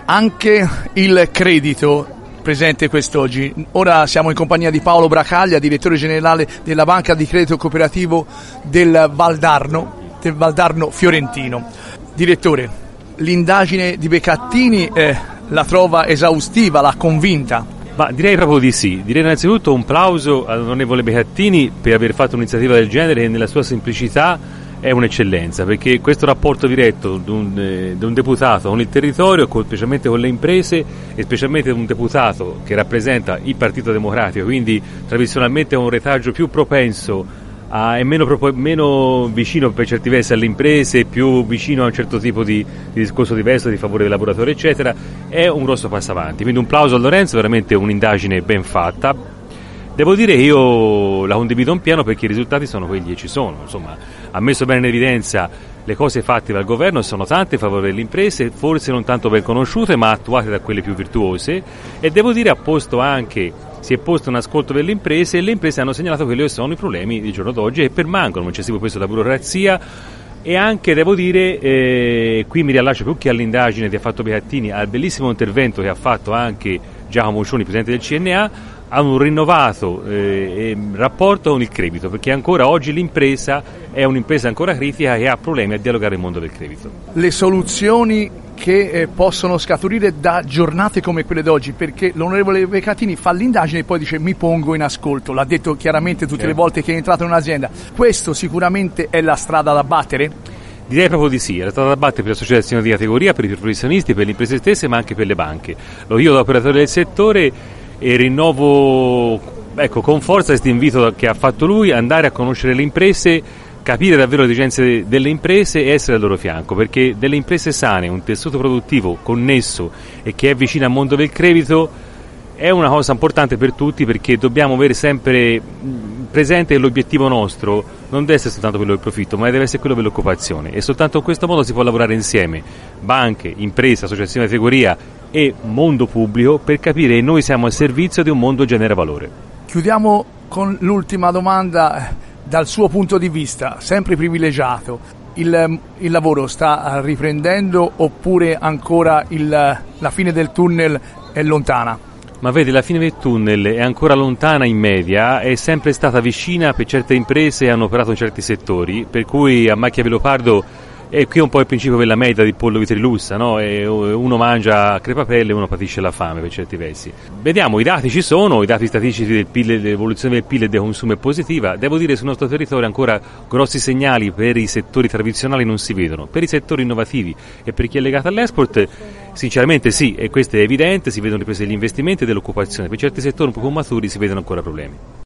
Anche il credito presente quest'oggi. Ora siamo in compagnia di Paolo Bracaglia, direttore generale della Banca di Credito Cooperativo del Valdarno Fiorentino. Direttore, l'indagine di Beccattini la trova esaustiva, l'ha convinta? Ma direi proprio di sì. Direi innanzitutto un plauso all'onorevole Beccattini per aver fatto un'iniziativa del genere, che nella sua semplicità è un'eccellenza, perché questo rapporto diretto di un deputato con il territorio, specialmente con le imprese, e specialmente un deputato che rappresenta il Partito Democratico, quindi tradizionalmente è un retaggio più propenso è meno vicino per certi versi alle imprese, più vicino a un certo tipo di discorso diverso, di favore dei lavoratori eccetera, è un grosso passo avanti. Quindi un plauso a Lorenzo, veramente un'indagine ben fatta. Devo dire che io la condivido in pieno, perché i risultati sono quelli che ci sono. Insomma, ha messo bene in evidenza le cose fatte dal governo, sono tante a favore delle imprese, forse non tanto ben conosciute ma attuate da quelle più virtuose, e devo dire si è posto un ascolto delle imprese, e le imprese hanno segnalato quelli che sono i problemi di giorno d'oggi, e permangono un eccessivo peso della burocrazia, e anche, devo dire, qui mi riallaccio più che all'indagine che ha fatto Beccattini, al bellissimo intervento che ha fatto anche Giacomo Cioni, presidente del CNA, ha un rinnovato rapporto con il credito, perché ancora oggi l'impresa è un'impresa ancora critica e ha problemi a dialogare il mondo del credito. Le soluzioni che possono scaturire da giornate come quelle d'oggi, perché l'onorevole Beccattini fa l'indagine e poi dice mi pongo in ascolto, l'ha detto chiaramente tutte le volte che è entrato in un'azienda. Questo sicuramente è la strada da battere? Direi proprio di sì, è la strada da battere per l'associazione di categoria, per i professionisti, per le imprese stesse, ma anche per le banche. Lo dico da operatore del settore e rinnovo con forza questo invito che ha fatto lui, andare a conoscere le imprese, capire davvero le esigenze delle imprese e essere al loro fianco, perché delle imprese sane, un tessuto produttivo connesso e che è vicino al mondo del credito è una cosa importante per tutti, perché dobbiamo avere sempre presente che l'obiettivo nostro non deve essere soltanto quello del profitto, ma deve essere quello dell'occupazione, e soltanto in questo modo si può lavorare insieme, banche, imprese, associazioni di categoria e mondo pubblico, per capire che noi siamo al servizio di un mondo che genera valore. Chiudiamo con l'ultima domanda. Dal suo punto di vista, sempre privilegiato, il lavoro sta riprendendo oppure ancora la fine del tunnel è lontana? Ma vedi, la fine del tunnel è ancora lontana in media, è sempre stata vicina per certe imprese che hanno operato in certi settori, per cui a macchia di leopardo è qui un po' il principio della meta di pollo vitrillussa, no? Uno mangia a crepapelle e uno patisce la fame per certi versi. Vediamo, i dati ci sono, i dati statistici del PIL, dell'evoluzione del PIL e del consumo è positiva. Devo dire, sul nostro territorio ancora grossi segnali per i settori tradizionali non si vedono. Per i settori innovativi e per chi è legato all'export, sinceramente sì, e questo è evidente, si vedono riprese degli investimenti e dell'occupazione. Per certi settori un po' più maturi si vedono ancora problemi.